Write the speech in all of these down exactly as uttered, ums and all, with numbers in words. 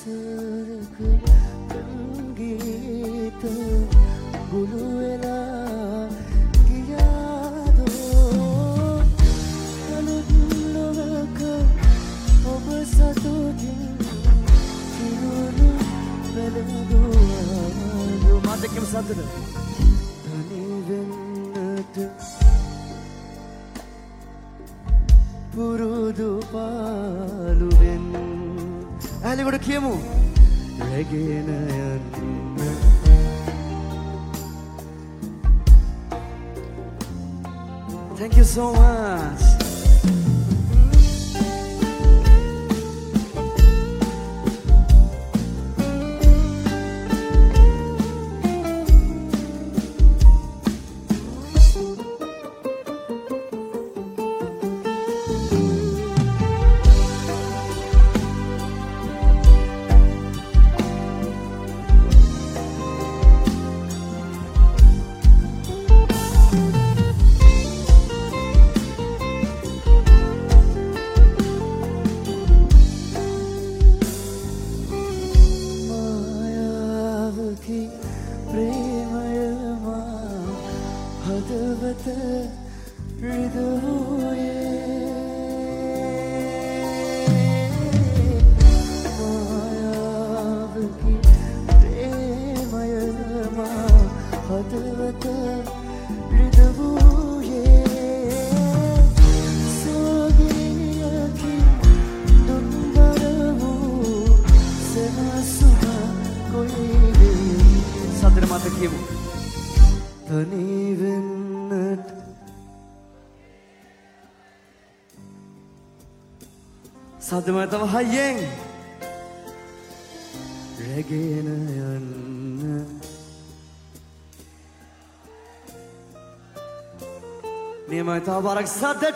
වසරක ගීත ගුළු වෙලා ගියාදෝ අලුත් ලොවක ඔබ සතුටින් කිරුළු වැළඳුවා මාතකම් සතුට තනි වෙන්නට පුරුදු පාළුවෙන් ඇලිගොඩ කියමු රැගෙන යන්න Thank you so much හදවත රිදවුයේ මායාවකි ප්‍රේමය මා හදවත රිදවුයේ සෝගියකි දුම්බර වූ සෙනසුම කොයිද සතර මත කියමු තනි වෙන්නට සද්දම තව හයියෙන් රැගෙන යන්න නියමයි තව බරක් සද්දට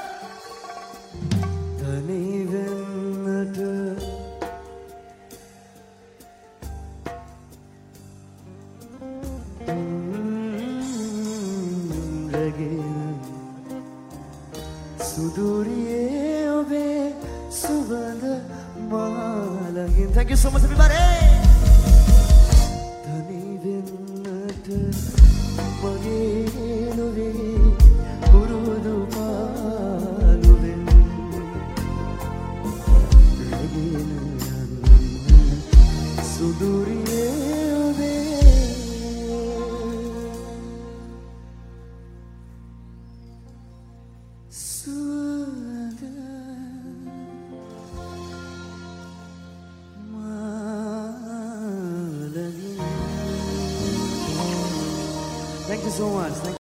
තනි වෙන්නට සුදුරියේ ඔබේ සුවඳ මාලකින් Thank you so much everybody තනි වෙන්නට මගේ නොවේ පුරුදු පාළුවෙන් රැගෙන යන්න සුදුරියේ ඔබේ සුවඳ මාලකින් Thank you so much. Thank